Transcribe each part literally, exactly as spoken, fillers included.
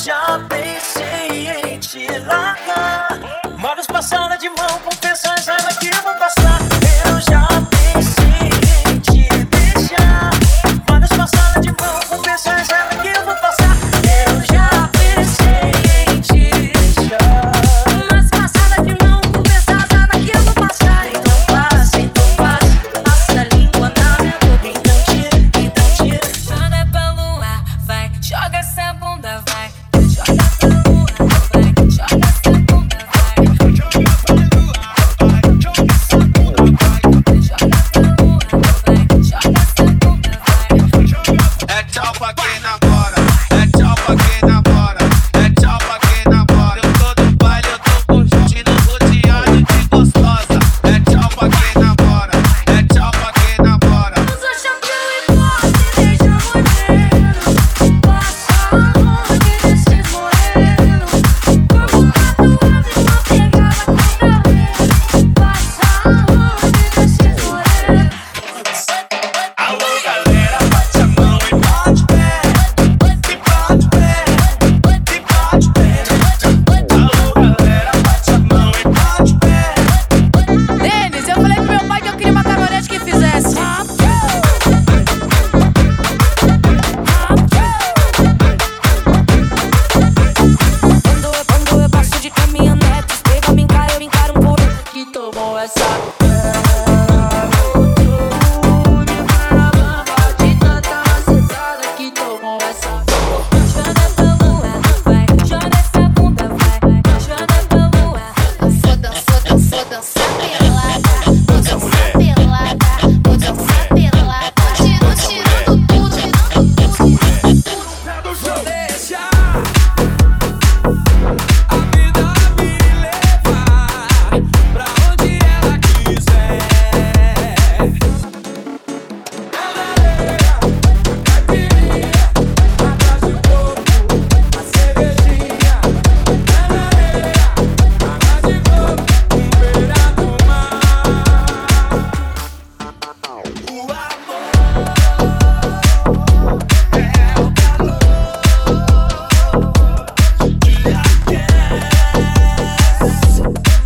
já pensei em te largar. Modos passaram de mão com pessoas raiva que vão passar. Eu já pensei em te deixar. Modos passaram de mão com pessoas raiva que vão passar. Eu já pensei em te deixar. Mas passada de mão com pessoas raiva que vão passar. Então passa, então passa. Passa a língua na minha boca. Então tira, então tira. Joga pra lua, vai, joga essa bunda, vai. Joga pra lua, vai, joga essa bunda, vai. Joga pra lua, vai, joga essa bunda, vai. Joga pra lua, vai, joga essa bunda, vai. É tchau pra quem namora, é tchau pra quem namora, é tchau pra quem namora. Eu tô no baile, eu tô curtindo, rodeado de gostosa. É tchau pra quem namora, é tchau pra quem namora. Usa chapéu e corte, deixa moreno. Passa longe desses morenos. Corpo tatuado e uma pegada com cabelo. Passa longe desses morenos. Alô galera, bate a mão e bate pé, e bate pé, e bate pé. Alô galera, bate a mão e bate pé. Denis, eu falei pro meu pai que eu queria uma caminhonete que fizesse. Quando eu, quando eu passo de caminhonete, pega, me encara, eu encaro um pouco que tomou essa. De tanta macetada que tomou essa. Joga pra lua, vai, joga essa bunda, vai. Joga pra lua. Vou dançar, dançar, dançar pelada. Vou dançar pelada. Vou dançar pelada. Tiro, tirando tudo, tirando tudo. Vou deixar a vida me levar pra onde ela quiser. Ela é caipirinha, atrás de coco, a cervejinha. Ela é água de coco, um beira do mar. O amor é o calor que aquece.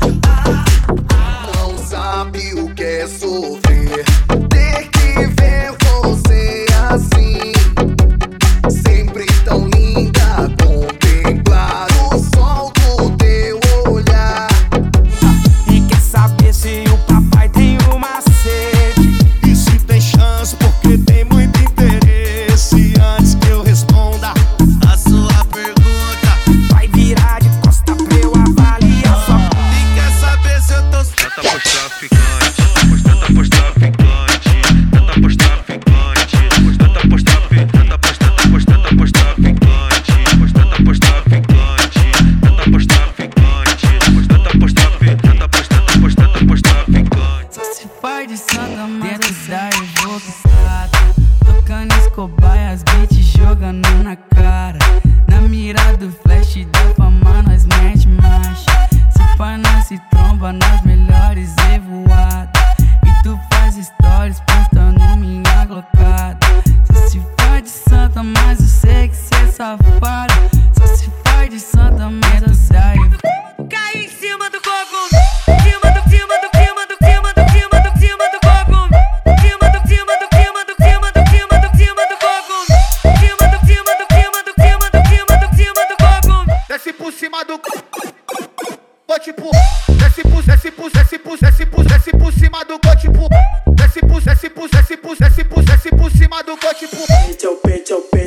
Não sabe o que é sofrer, ter que ver você assim, sempre tão linda, contemplar o sol do teu olhar. E quer saber se o papai tem uma sede? E se tem chance, porque tem muito interesse. Antes que eu responda a sua pergunta, vai virar de costa pra eu avaliar sua. E quer saber se eu tô... Tenta pros traficantes, tenta pros traficantes, tenta pros traficantes, tenta pros traficantes, tenta pros traficantes, tenta pros traficantes, tenta pros traficantes, tenta pros traficantes, tenta pros traficantes, tenta pros traficantes. Só se faz de santa, mas dentro da evolução. Tocando escobar, as beats jogando na cara. Na mira do flash da fama, nós mete marcha. Se pá, nós se tromba nas melhores evoadas. E tu faz stories postando minha glocada. Só se faz de santa, mas eu sei que cê é safado. Só se faz de santa, mas eu sei. Cai em cima do coco. Cima do, cima do, cima do, cima do, cima do, cima do coco. Cima do, cima do, cima do, cima do, cima do, cima do coco. Cima do, cima do, cima do, cima do, cima do, cima do coco. Desce por cima do... Vou tipo... Desce por, desce por, desce por, desce por, desce por cima do go, tipo... Desce por, desce por, desce por, desce por, desce por cima do go, tipo... Peito, peito, peito.